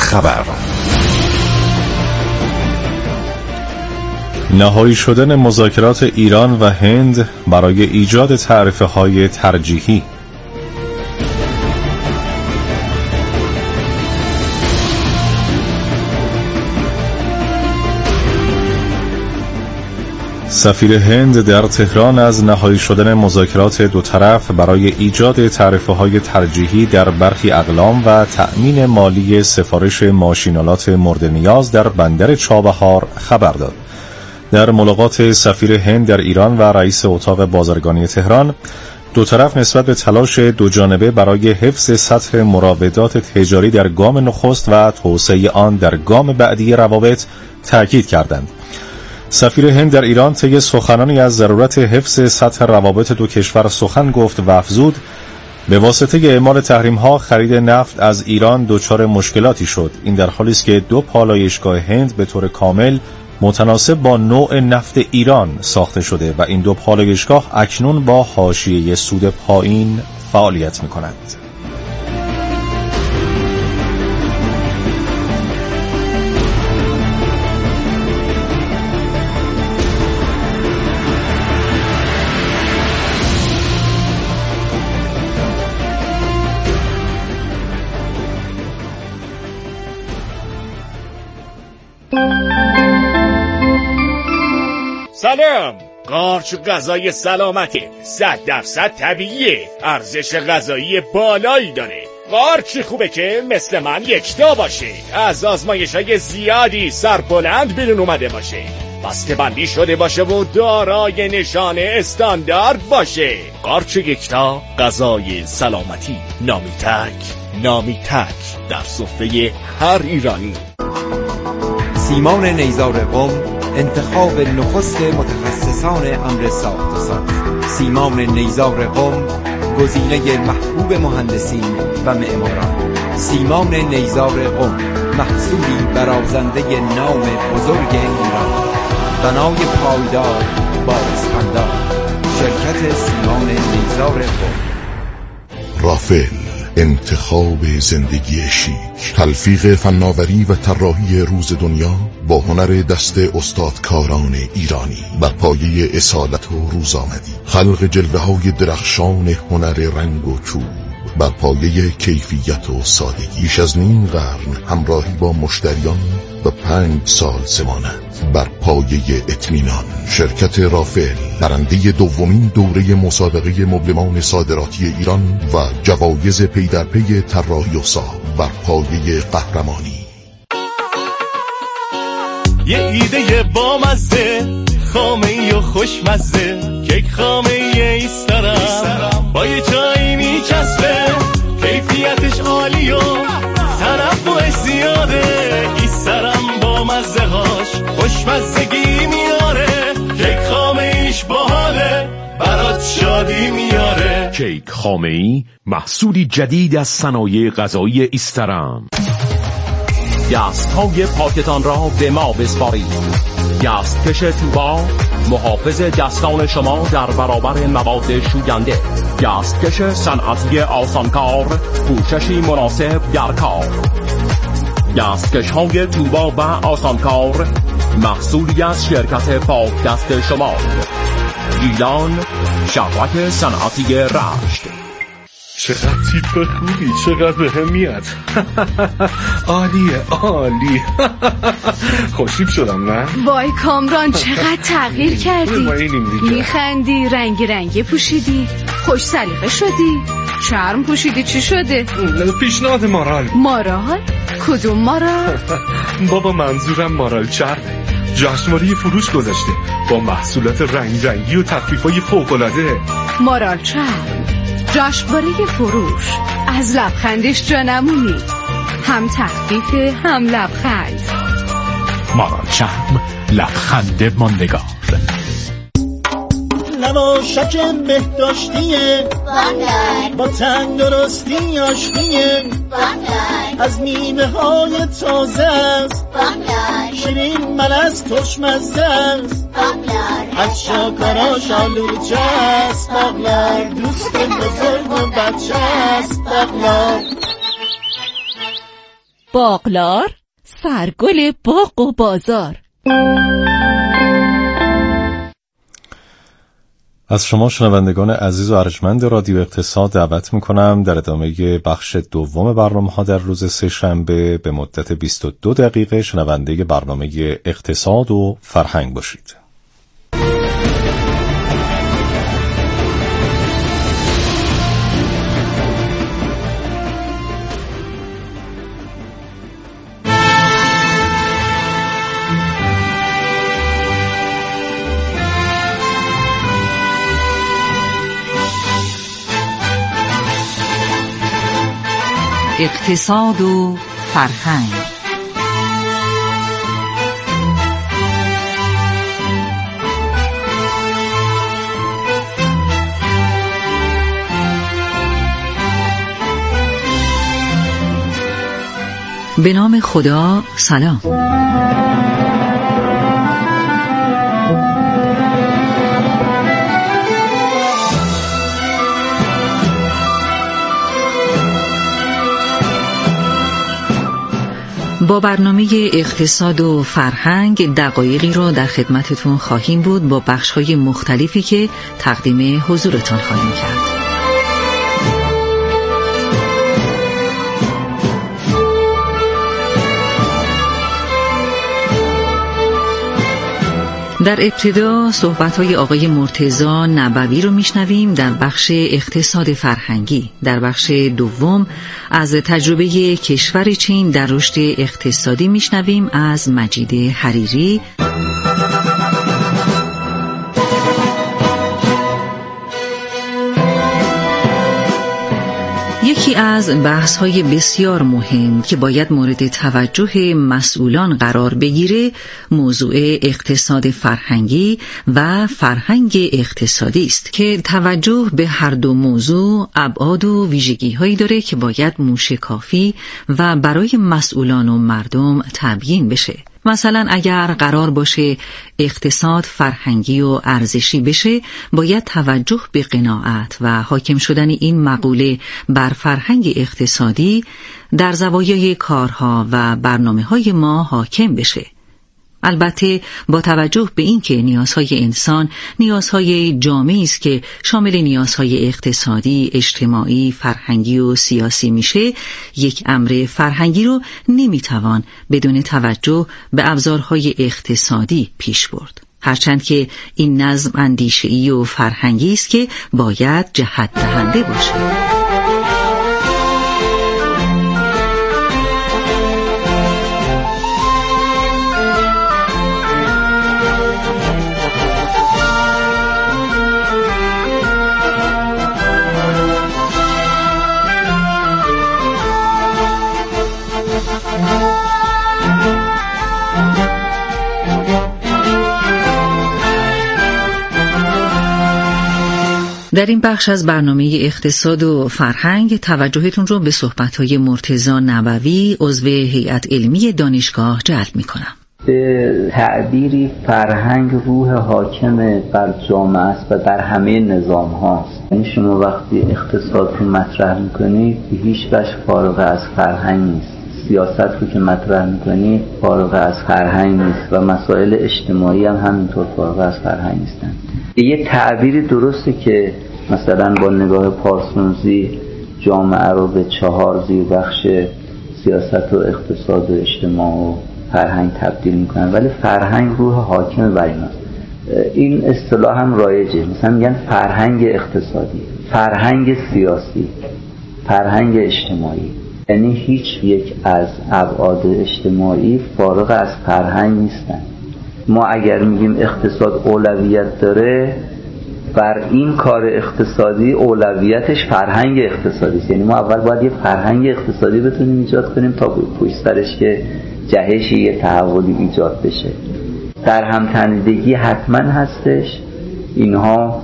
خبر. نهایی شدن مذاکرات ایران و هند برای ایجاد تعرفه‌های ترجیحی. سفیر هند در تهران از نهایی شدن مذاکرات دو طرف برای ایجاد تعرفه‌های ترجیحی در برخی اقلام و تأمین مالی سفارش ماشین‌آلات مورد نیاز در بندر چابهار خبر داد. در ملاقات سفیر هند در ایران و رئیس اتاق بازرگانی تهران، دو طرف نسبت به تلاش دو جانبه برای حفظ سطح مراودات تجاری در گام نخست و توسعه آن در گام بعدی روابط تأکید کردند. سفیر هند در ایران طی سخنانی از ضرورت حفظ سطح روابط دو کشور سخن گفت و افزود به واسطه اعمال تحریم‌ها خرید نفت از ایران دچار مشکلاتی شد. این در حالی است که دو پالایشگاه هند به طور کامل متناسب با نوع نفت ایران ساخته شده و این دو پالایشگاه اکنون با حاشیه سود پایین فعالیت می‌کنند. سلام. قارچ غذای سلامته، 100% طبیعیه، ارزش غذایی بالایی داره. قارچ خوبه که مثل من یکتا باشه، از آزمایش‌های زیادی سربلند بیرون اومده باشه، بسته بندی شده باشه و دارای نشان استاندارد باشه. قارچ یکتا، غذای سلامتی. نامی تک در سفره هر ایرانی. سیمان نیزار قم، انتخاب نخست متخصصان امر ساخت و ساز. سیمان نیزار قم، گزینه محبوب مهندسین و معماران. سیمان نیزار قم، محصولی برازنده نام بزرگ ایران. بنای پایدار با اسفندار. شرکت سیمان نیزار قم. رافل، انتخاب زندگی شیک. تلفیق فناوری و طراحی روز دنیا با هنر دست استادکاران ایرانی بر پایه اصالت و روزآمدی. خلق جلوه‌های درخشان هنر رنگ و چوب بر پایه کیفیت و سادگی. بیش از نیم قرن همراهی با مشتریان و 5 سال ضمانت بر پایه اطمینان. شرکت رافل برنده دومین دوره مسابقه مبلمان صادراتی ایران و جوایز پی در پی طراحی و ساخت بر پایه قهرمانی. یه ایده بامزه، خامه‌ای و خوشمزه، کیک خامه‌ای ایسترم با یه چای میچسبه، کیفیتش عالی و تنوعش زیاده. ایسترم با مزه هاش خوشمزگی میاره، کیک خامه‌ایش باحاله برات شادی میاره. کیک خامه‌ای محصولی جدید از صنایع غذایی ایسترم. دست‌های پاکتان را به ما بسپارید. دستکش توبا محافظ دستان شما در برابر مواد شوینده. دستکش صنعتی آسانکار، پوششی مناسب در کار. دستکش‌های توبا و آسانکار محصولی از شرکت پاک دست شما. گیلان، شهرک صنعتی رشت. چقدر تیپ خوبی، چقدر به هم میاد. عالیه عالی. خوشیب شدم نه؟ وای کامران چقدر تغییر کردی. میخندی، رنگی رنگی پوشیدی، خوش سلیقه شدی، چرم پوشیدی. چی شده؟ پیشنهاد مارال. مارال؟ کدوم مارال؟ بابا منظورم مارال چرمه. جشنواره فروش گذاشته با محصولات رنگ رنگی و تخفیفای فوق‌العاده. مارال چرم، جشنواره فروش. از لبخندش جا نمونی، هم تخفیف هم لبخند. مارال چرم، لبخند ماندگار. نواشک بهداشتیه با تندرستی آشتیه، از میوه های تازه است، شیرین ملس خوشمزه است، از شاکاراش آلوچه است، بغلر دوست بزرگ و بچه است. بغلر باغلار، سرگل باغ و بازار. از شما شنوندگان عزیز و ارجمند رادیو اقتصاد دعوت میکنم در ادامه بخش دوم برنامه‌ها در روز سه‌شنبه به مدت 22 دقیقه شنونده برنامه اقتصاد و فرهنگ باشید. اقتصاد و فرهنگ. به نام خدا، سلام. با برنامه اقتصاد و فرهنگ دقایقی را در خدمتتون خواهیم بود با بخش‌های مختلفی که تقدیم حضورتان خواهیم کرد. در ابتدا صحبت‌های آقای مرتضی نبوی رو میشنویم در بخش اقتصاد فرهنگی. در بخش دوم از تجربه کشور چین در رشد اقتصادی میشنویم از مجید حریری. یکی از بحث‌های بسیار مهم که باید مورد توجه مسئولان قرار بگیره موضوع اقتصاد فرهنگی و فرهنگ اقتصادی است که توجه به هر دو موضوع ابعاد و ویژگی‌هایی داره که باید موشکافی و برای مسئولان و مردم تبیین بشه. مثلا اگر قرار باشه اقتصاد فرهنگی و ارزشی بشه، باید توجه به قناعت و حاکم شدن این مقوله بر فرهنگ اقتصادی در زوایای کارها و برنامه‌های ما حاکم بشه. البته با توجه به این که نیازهای انسان نیازهای جامعی است که شامل نیازهای اقتصادی، اجتماعی، فرهنگی و سیاسی میشه، یک امر فرهنگی رو نمیتوان بدون توجه به ابزارهای اقتصادی پیش برد. هرچند که این نظم اندیشه‌ای و فرهنگی است که باید جهت دهنده باشه. در این بخش از برنامه اقتصاد و فرهنگ توجهتون رو به صحبت‌های مرتضی نبوی عضو هیئت علمی دانشگاه جلب می‌کنم. به تعبیری فرهنگ روح حاکم بر جامعه است و در همه نظام هاست. یعنی شما وقتی اقتصاد رو مطرح می‌کنید به هیچ وجه فارغ از فرهنگ نیست. سیاست رو که مطرح می‌کنید فارغ از فرهنگ نیست و مسائل اجتماعی هم همینطور فارغ از فرهنگ نیستن. یه تعبیری درسته که مثلا با نگاه پارسونزی جامعه رو به 4 زیربخش سیاست و اقتصاد و اجتماع و فرهنگ تبدیل میکنن، ولی فرهنگ روح حاکم بر ایناست. این اصطلاح هم رایجه، مثلا میگن فرهنگ اقتصادی، فرهنگ سیاسی، فرهنگ اجتماعی. یعنی هیچ یک از ابعاد اجتماعی فارغ از فرهنگ نیستن. ما اگر میگیم اقتصاد اولویت داره، بر این کار اقتصادی اولویتش فرهنگ اقتصادی است. یعنی ما اول باید یه فرهنگ اقتصادی بتونیم ایجاد کنیم تا پشت سرش که جهش یه تحولی ایجاد بشه. در هم تنیدگی حتما هستش، اینها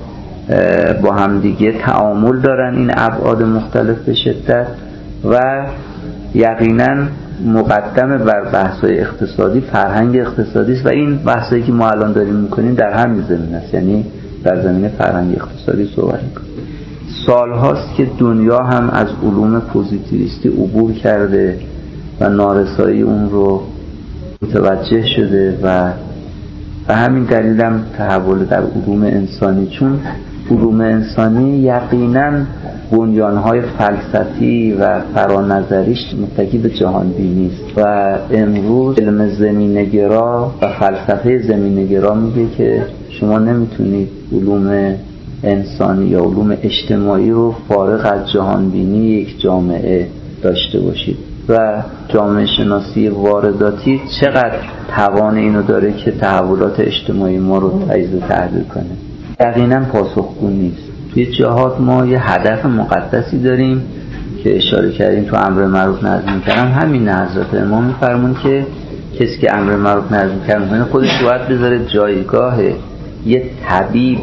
با هم دیگه تعامل دارن، این ابعاد مختلف به شدت، و یقینا مقدم بر بحث‌های اقتصادی فرهنگ اقتصادی است و این بحثایی که ما الان داریم می‌کنیم در همین زمینه است، یعنی در زمینه فرهنگ اقتصادی صحبت می‌کنیم. سال‌هاست که دنیا هم از علوم پوزیتیویستی عبور کرده و نارسایی اون رو متوجه شده و به همین دلیل هم تحول در علوم انسانی، چون علوم انسانی یقیناً بنیانهای فلسفی و فرانظریش متکی به جهانبینی است و امروز علم زمینه‌گرا و فلسفه زمینه‌گرا میگه که شما نمیتونید علوم انسانی یا علوم اجتماعی رو فارغ از جهانبینی یک جامعه داشته باشید و جامعه شناسی وارداتی چقدر توان اینو داره که تحولات اجتماعی ما رو تجزیه تحلیل کنه. یقینا پاسخگو نیست. توی جهات ما یه هدف مقدسی داریم که اشاره کردیم تو امر معروف نهی منکر، همین حضرت امام می‌فرمون که کسی که امر معروف نهی منکر می‌کنه خودش باید بذاره جایگاه یه طبیب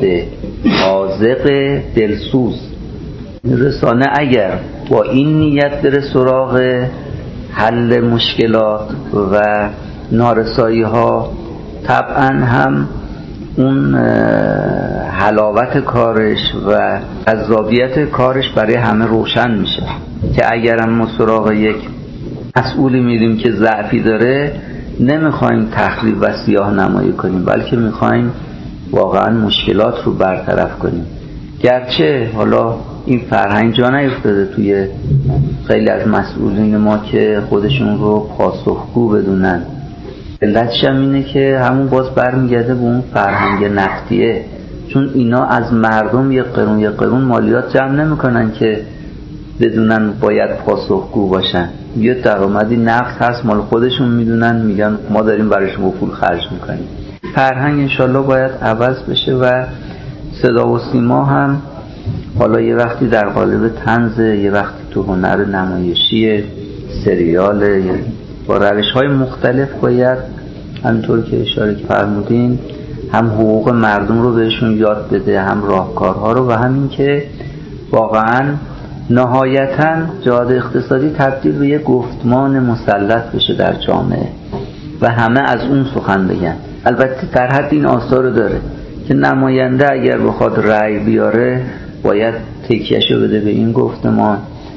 حاذق دلسوز. رسانه اگر با این نیت بره سراغ حل مشکلات و نارسایی ها، طبعا هم اون حلاوت کارش و جذابیت کارش برای همه روشن میشه که اگرم ما سراغ یک مسئولی میریم که ضعفی داره، نمیخوایم تخریب و سیاه نمایی کنیم، بلکه میخوایم واقعا مشکلات رو برطرف کنیم. گرچه حالا این فرهنگ جا نیفتاده توی خیلی از مسئولین ما که خودشون رو پاسخگو بدونن، علتش هم اینه که همون باز برمیگرده به اون فرهنگ نقدیه، چون اینا از مردم یک قرون مالیات جمع نمیکنن که بدونن باید پاسخگو باشن. یه درآمدی نقد هست مال خودشون میدونن، میگن ما داریم برای شما پول خرج میکنیم. فرهنگ انشالله باید عوض بشه و صدا و سیما هم حالا یه وقتی در قالب طنز، یه وقتی تو هنر نمایشی، سریال، با روش‌های مختلف باید همونطور که اشاره فرمودین هم حقوق مردم رو بهشون یاد بده، هم راهکارها رو، و همین که واقعاً نهایتاً جهاد اقتصادی تبدیل به یک گفتمان مسلط بشه در جامعه و همه از اون سخن بگن. البته در حد این آثار داره که نماینده اگر بخواد رأی بیاره باید تکیهشو بده به این گفتمان،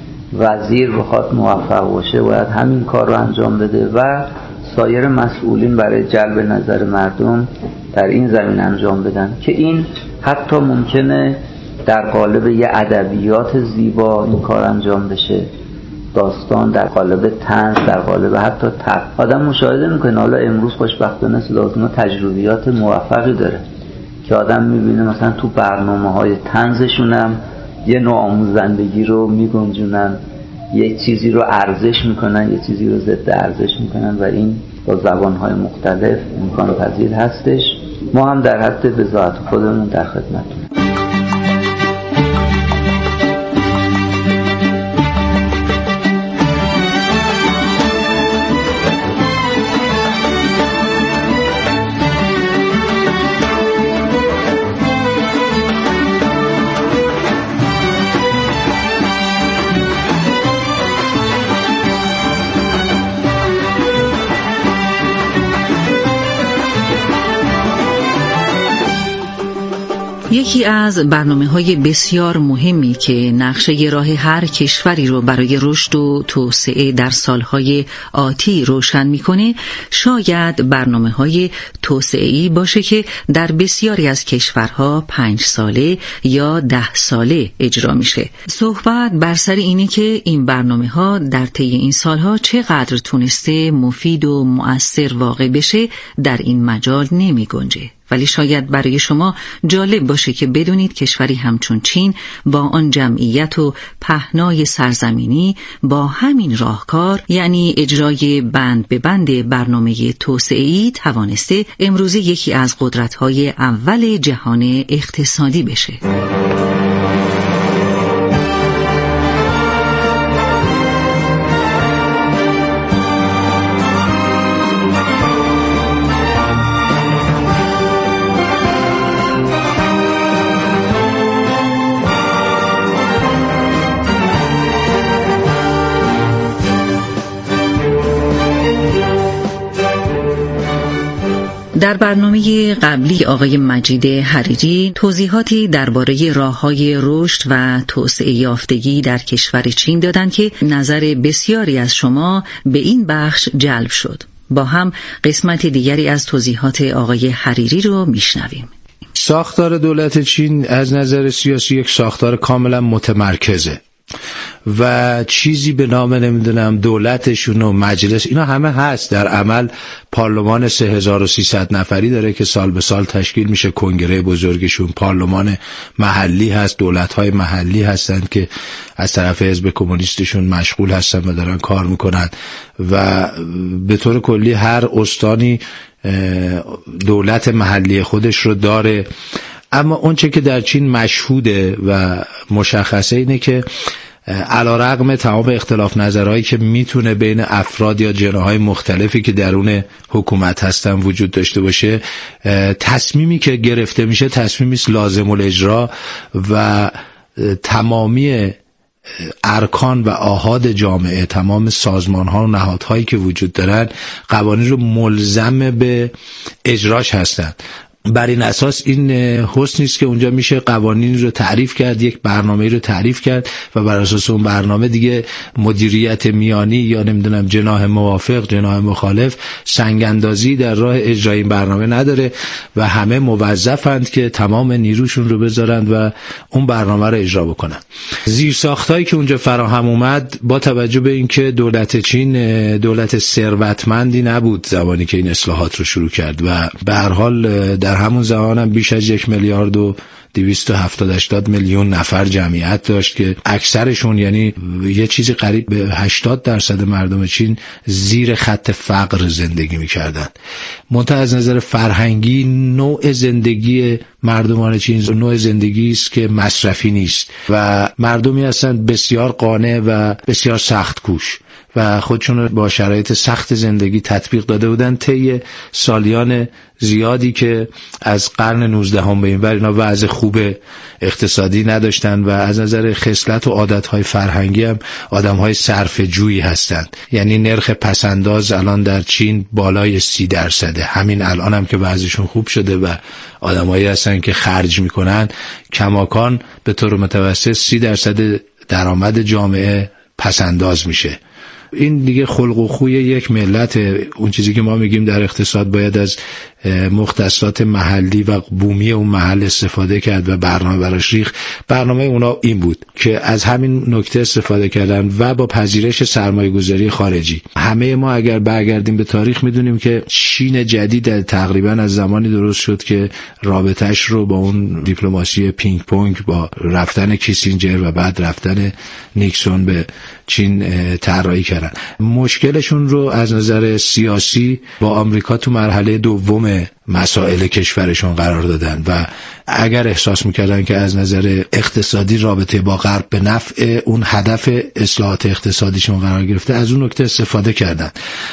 وزیر بخواد موفق باشه باید همین کار رو انجام بده و سایر مسئولین برای جلب نظر مردم در این زمین انجام بدن، که این حتی ممکنه در قالب یه ادبیات زیبا این کار انجام بشه، داستان در قالب طنز، در قالب حتی تب. آدم مشاهده میکنه حالا امروز خوشبختانه صداوسیما تجربیات موفقی داره که آدم میبینه مثلا تو برنامه‌های طنزشون هم یه نوع آموزندگی رو میگنجونن، یه چیزی رو ارزش میکنن، یه چیزی رو ضد ارزش میکنن و این با زبان‌های مختلف امکان پذیر هستش. ما هم در حد بضاعت خودمون در خدمتتونیم. یکی از برنامه‌های بسیار مهمی که نقشه راه هر کشوری رو برای رشد و توسعه در سالهای آتی روشن می‌کنه، شاید برنامه‌های توسعه‌ای باشه که در بسیاری از کشورها 5 ساله یا 10 ساله اجرا میشه. صحبت بر سر اینه که این برنامه‌ها در طی این سالها چقدر تونسته مفید و مؤثر واقع بشه در این مجال نمی‌گنجه. ولی شاید برای شما جالب باشه که بدونید کشوری همچون چین با آن جمعیت و پهنای سرزمینی با همین راهکار، یعنی اجرای بند به بند برنامه توسعه‌ای، توانسته امروزه یکی از قدرت‌های اول جهان اقتصادی بشه. در برنامه قبلی آقای مجید حریری توضیحاتی درباره راه‌های رشد و توسعه یافتگی در کشور چین دادند که نظر بسیاری از شما به این بخش جلب شد. با هم قسمت دیگری از توضیحات آقای حریری رو میشنویم. ساختار دولت چین از نظر سیاسی یک ساختار کاملا متمرکزه و چیزی به نام نمیدونم دولتشون و مجلس اینا همه هست. در عمل پارلمان 3300 نفری داره که سال به سال تشکیل میشه، کنگره بزرگشون، پارلمان محلی هست، دولت‌های محلی هستند که از طرف حزب کمونیستشون مشغول هستن و دارن کار میکنن و به طور کلی هر استانی دولت محلی خودش رو داره. اما اونچه که در چین مشهوده و مشخصه اینه که علیرغم تمام اختلاف نظرهایی که میتونه بین افراد یا جناح‌های مختلفی که درون حکومت هستن وجود داشته باشه، تصمیمی که گرفته میشه تصمیمی است لازم الاجرا و تمامی ارکان و آحاد جامعه، تمام سازمان‌ها و نهادهایی که وجود دارن قوانین رو ملزم به اجراش هستند. بر این اساس این حسن است که اونجا میشه قوانین رو تعریف کرد، یک برنامه رو تعریف کرد و بر اساس اون برنامه دیگه مدیریت میانی یا نمیدونم جناح موافق جناح مخالف سنگ اندازی در راه اجرای این برنامه نداره و همه موظفند که تمام نیروشون رو بذارند و اون برنامه رو اجرا بکنن. زیرساختایی که اونجا فراهم اومد با توجه به اینکه دولت چین دولت ثروتمندی نبود زمانی که این اصلاحات رو شروع کرد و به هر حال در همون زمان هم بیش از 1,270,000 نفر جمعیت داشت که اکثرشون یعنی یه چیزی قریب به 80% مردم چین زیر خط فقر زندگی می‌کردند. منتها از نظر فرهنگی نوع زندگی مردمان چین نوع زندگی است که مصرفی نیست و مردمی هستند بسیار قانع و بسیار سخت کوش و خودشون با شرایط سخت زندگی تطبیق داده بودن طی سالیان زیادی که از قرن 19 به این ور اینا وضع خوب اقتصادی نداشتن و از نظر خصلت و عادت‌های فرهنگی هم آدم‌های صرفه‌جویی هستند. یعنی نرخ پسنداز الان در چین بالای 30%. همین الان هم که وضعشون خوب شده و آدمایی هستن که خرج میکنن، کماکان به طور متوسط 30% درآمد جامعه پسنداز میشه. این دیگه خلق و خوی یک ملت. اون چیزی که ما میگیم در اقتصاد باید از مختصات محلی و بومی اون محل استفاده کرد و برنامه براش ریخت. برنامه اونا این بود که از همین نکته استفاده کردن و با پذیرش سرمایه‌گذاری خارجی. همه ما اگر برگردیم به تاریخ میدونیم که چین جدید تقریبا از زمانی درست شد که رابطش رو با اون دیپلماسی پینگ پونگ با رفتن کیسینجر و بعد رفتن نیکسون به چین طراحی کردن. مشکلشون رو از نظر سیاسی با آمریکا تو مرحله دوم مسائل کشورشون قرار دادن و اگر احساس میکردن که از نظر اقتصادی رابطه با غرب به نفع اون هدف اصلاحات اقتصادیشون قرار گرفته، از اون نکته استفاده کردن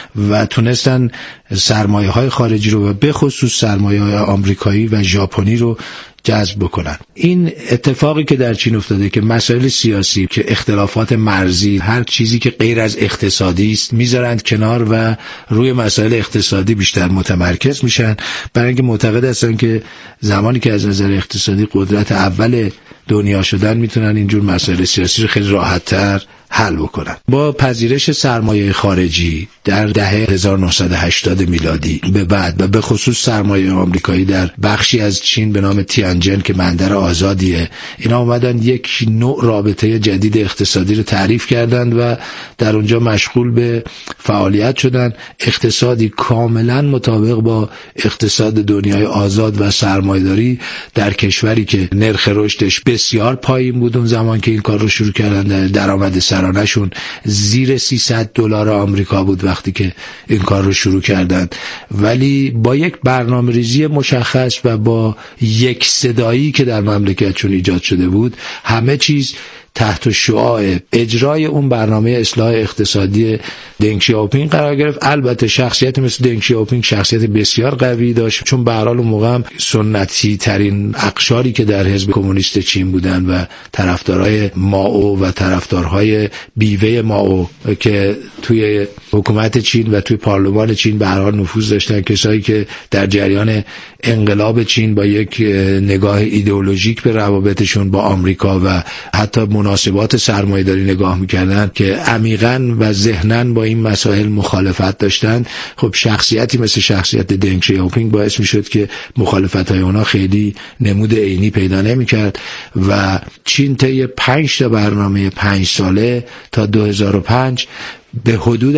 و تونستن سرمایه‌های خارجی رو و به خصوص سرمایه‌های آمریکایی و ژاپنی رو جذب بکنن. این اتفاقی که در چین افتاده که مسائل سیاسی که اختلافات مرزی، هر چیزی که غیر از اقتصادی است میذارند کنار و روی مسائل اقتصادی بیشتر متمرکز میشن، برای اینکه معتقد هستن که زمانی که از نظر اقتصادی قدرت اول دنیا شدن میتونن اینجور مسائل سیاسی رو خیلی راحت‌تر حل بکنن. با پذیرش سرمایه خارجی در دهه 1980 میلادی به بعد و به خصوص سرمایه آمریکایی در بخشی از چین به نام تیانجن که بندر آزادیه، اینا اومدن یک نوع رابطه جدید اقتصادی رو تعریف کردند و در اونجا مشغول به فعالیت شدن. اقتصادی کاملا مطابق با اقتصاد دنیای آزاد و سرمایه‌داری در کشوری که نرخ رشدش بسیار پایین بود اون زمان که این کار رو شروع کردن. درآمد سرانه‌شون زیر $300 آمریکا بود وقتی که این کار رو شروع کردند، ولی با یک برنامه‌ریزی مشخص و با یک صدایی که در مملکتشون ایجاد شده بود، همه چیز تحت شعاع اجرای اون برنامه اصلاح اقتصادی دنگ شیائوپینگ قرار گرفت. البته شخصیت مثل دنگ شیائوپینگ شخصیت بسیار قوی داشت، چون به هر حال اون موقع هم سنتی ترین اقشاری که در حزب کمونیست چین بودن و طرفدارای مائو و طرفدارهای بیوه مائو که توی حکومت چین و توی پارلمان چین به هر حال نفوذ داشتن، کسایی که در جریان انقلاب چین با یک نگاه ایدئولوژیک به روابطشون با آمریکا و حتی مناسبات سرمایه‌داری نگاه می‌کردن که عمیقاً و ذهناً با این مسائل مخالفت داشتن. خب شخصیتی مثل شخصیت دنگ شیاوپینگ باعث می‌شد که مخالفت‌های اونا خیلی نمود عینی پیدا نمی‌کرد و چین طی 5 تا برنامه 5 ساله تا 2005 به حدود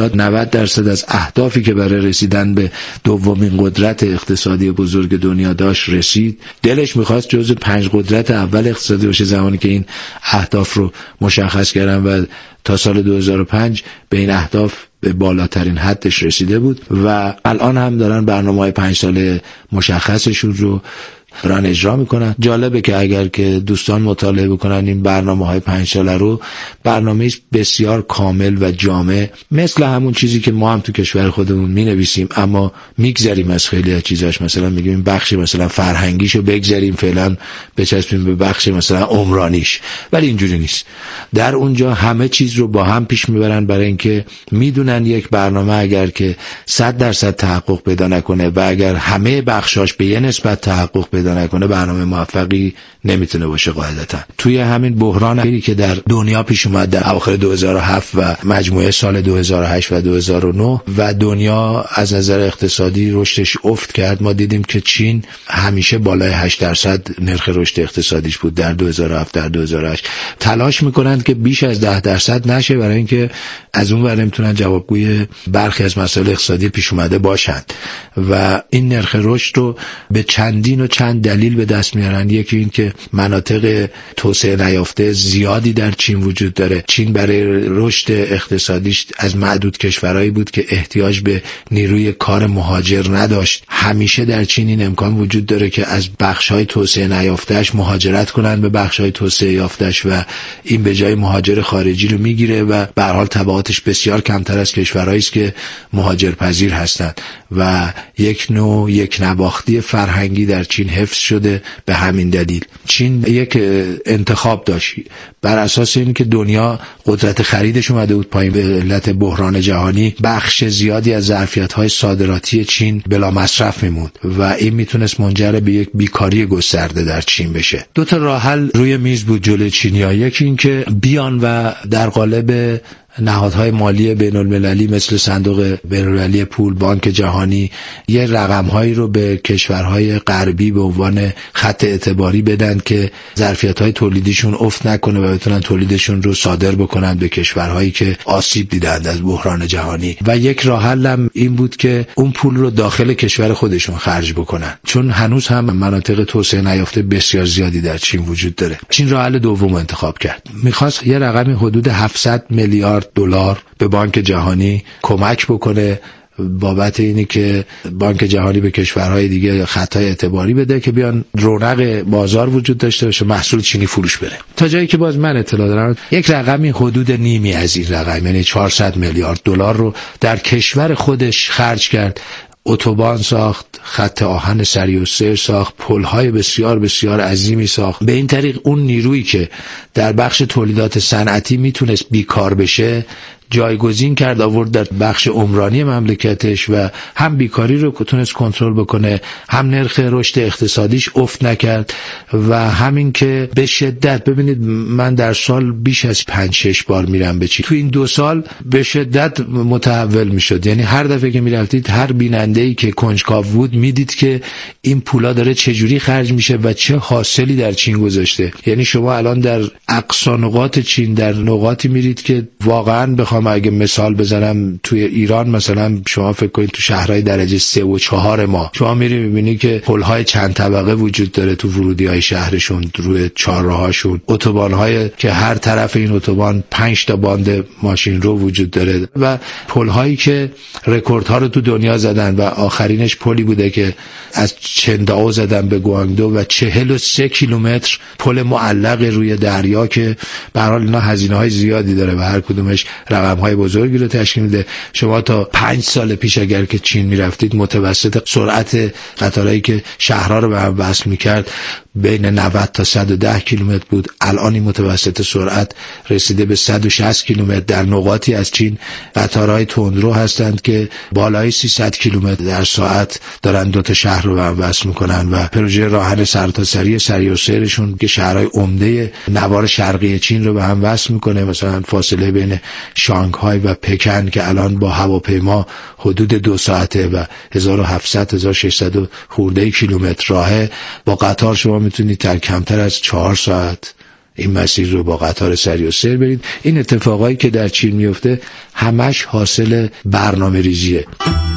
80-90% از اهدافی که برای رسیدن به دومین قدرت اقتصادی بزرگ دنیا داشت رسید. دلش میخواست جزو 5 قدرت اول اقتصادی باشه زمانی که این اهداف رو مشخص کردن و تا سال 2005 به این اهداف به بالاترین حدش رسیده بود و الان هم دارن برنامه‌های 5 ساله مشخصشون رو دارن اجرا میکنن. جالبه که اگر که دوستان مطالعه بکنن این برنامه‌های 5 ساله رو، برنامه‌ای بسیار کامل و جامع، مثل همون چیزی که ما هم تو کشور خودمون مینویسیم اما میگذریم از خیلی از چیزاش. مثلا میگیم بخش مثلا فرهنگیشو بگذریم، فعلا بچسبیم به بخش مثلا عمرانیش، ولی اینجوری نیست. در اونجا همه چیز رو با هم پیش میبرن برای اینکه میدونن یک برنامه اگر که 100% تحقق پیدا نکنه و اگر همه بخشاش به یه نسبت تحقق پیدا نکنه، برنامه موفقی نمیتونه باشه قاعدتا. توی همین بحرانی که در دنیا پیش اومد در اواخر 2007 و مجموعه سال 2008 و 2009 و دنیا از نظر اقتصادی رشدش افت کرد، ما دیدیم که چین همیشه بالای 8% نرخ رشد اقتصادیش بود در 2007 در 2008. تلاش میکنند که بیش از 10% نشه برای اینکه از اون ور نمیتونن جوابگوی برخی از مسائل اقتصادی پیش اومده باشند و این نرخ رشد رو به چندین و چند دلیل به دست میارن. یکی این که مناطق توسعه نیافته زیادی در چین وجود داره. چین برای رشد اقتصادیش از معدود کشورهایی بود که احتیاج به نیروی کار مهاجر نداشت. همیشه در چین این امکان وجود داره که از بخش‌های توسعه نیافته‌اش مهاجرت کنن به بخش‌های توسعه یافته‌اش و این به جای مهاجر خارجی رو میگیره و به هر حال تبعاتش بسیار کمتر از کشورهایی است که مهاجرپذیر هستند و یک نوع یک نواختی فرهنگی در چین حفظ شده. به همین دلیل چین یک انتخاب داشت بر اساس این که دنیا قدرت خریدش اومده بود پایین به علت بحران جهانی، بخش زیادی از ظرفیت‌های صادراتی چین بلا مصرف میموند و این میتونست منجر به یک بیکاری گسترده در چین بشه. 2 تا راه حل روی میز بود جلوی چینی‌ها. یکی این که بیان و در قالب نهادهای مالی بین المللی مثل صندوق بین المللی پول، بانک جهانی، یه رقمهایی رو به کشورهای غربی به عنوان خط اعتباری بدن که ظرفیت‌های تولیدیشون افت نکنه و بتونن تولیدشون رو صادر بکنن به کشورهایی که آسیب دیدند از بحران جهانی. و یک راه حل هم این بود که اون پول رو داخل کشور خودشون خرج بکنن، چون هنوز هم مناطق توسعه نیافته بسیار زیادی در چین وجود داره. چین راه حل دوم انتخاب کرد. می‌خواست یه رقمی حدود 700 میلیارد دلار به بانک جهانی کمک بکنه بابت اینی که بانک جهانی به کشورهای دیگه خطای اعتباری بده که بیان رونق بازار وجود داشته باشه، محصول چینی فروش بره. تا جایی که باز من اطلاع دارم یک رقمی حدود نیمی از این رقم، یعنی 400 میلیارد دلار رو در کشور خودش خرج کرد. اتوبان ساخت، خط آهن سریع السیر ساخت، پل‌های بسیار بسیار عظیمی ساخت. به این طریق اون نیرویی که در بخش تولیدات صنعتی میتونست بیکار بشه جایگزین کرد، آورد در بخش عمرانی مملکتش و هم بیکاری رو تونست کنترل بکنه، هم نرخ رشد اقتصادیش افت نکرد و همین که به شدت، ببینید من در سال بیش از 5-6 بار میرم به چین، تو این 2 سال به شدت متحول میشد. یعنی هر دفعه که میرفتید هر بیننده‌ای که کنجکاو بود میدید که این پولا داره چجوری خرج میشه و چه حاصلی در چین گذاشته. یعنی شما الان در اقصا نقاط چین در نقاطی میرید که واقعا بخوام اگه مثال بزنم توی ایران مثلا شما فکر کنید تو شهرهای درجه 3 و 4 ما شما میری میبینی که پل‌های چند طبقه وجود داره تو ورودی‌های شهرشون، روی چهارراهاشون، اتوبان‌های که هر طرف این اتوبان 5 تا باند ماشین رو وجود داره و پل‌هایی که رکوردها رو تو دنیا زدن و آخرینش پلی بوده که از چنداو زدن به گوانگدو و 43 کیلومتر پل معلق روی دریا که به هر حال اینا هزینه‌های زیادی داره و هر کدومش رقم‌های بزرگی رو تشکیل میده. شما تا 5 سال پیش اگر که چین میرفتید متوسط سرعت قطارهایی که شهرها رو به هم وصل میکرد بین 90 تا 110 کیلومتر بود. الان این متوسط سرعت رسیده به 160 کیلومتر. در نقاطی از چین قطارهای تندرو هستند که بالای 300 کیلومتر در ساعت دارن 2 تا شهر رو به هم وصل میکنن و پروژه راهن سرتاسری سری و سیرشون که شهرهای عمده نوار شرقی چین رو به هم وصل میکنه. مثلا فاصله بین شانگهای و پکن که الان با هواپیما حدود 2 ساعته و 1700-1600 خورده کیلومتر راهه، با قطار شما میتونید در کمتر از 4 ساعت این مسیر رو با قطار سری و سیر برید. این اتفاقایی که در چین میفته همش حاصل برنامه ریزیه.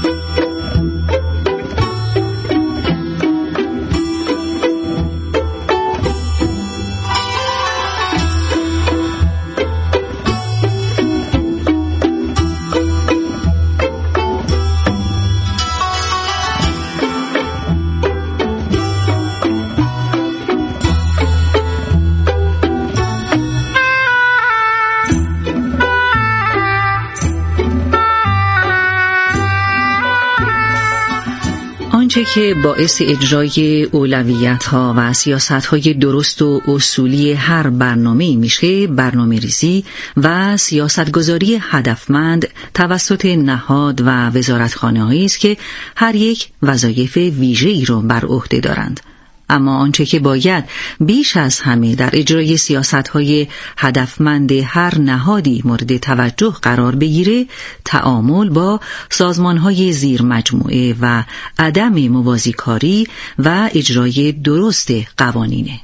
آنچه که باعث اجرای اولویت‌ها و سیاست‌های درست و اصولی هر برنامه‌ای میشه برنامه‌ریزی و سیاستگذاری هدفمند توسط نهاد و وزارتخانه‌هایی است که هر یک وظایف ویژه‌ای رو بر عهده دارند. اما آنچه که باید بیش از همه در اجرای سیاست‌های هدفمند هر نهادی مورد توجه قرار بگیره، تعامل با سازمان‌های زیر مجموعه و عدم موازیکاری و اجرای درست قوانینه.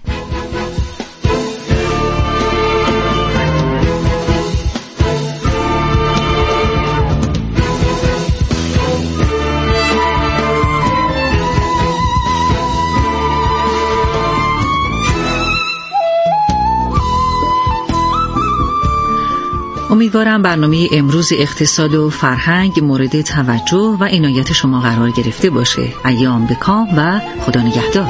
امیدوارم برنامه امروز اقتصاد و فرهنگ مورد توجه و عنایت شما قرار گرفته باشه. ایام به کام و خدا نگهدار.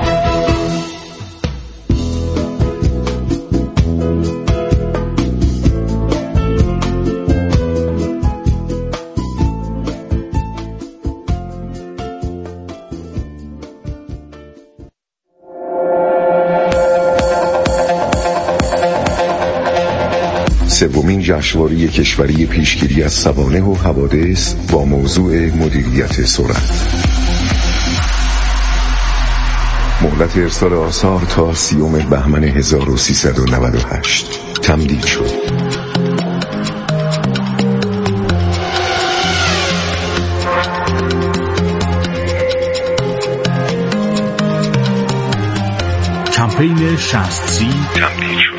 سومین جشنواره کشوری پیشگیری از سوانح و حوادث با موضوع مدیریت سرعت. مهلت ارسال آثار تا 30 بهمن 1398 تمدید شد. کمپین 60C تمدید شد.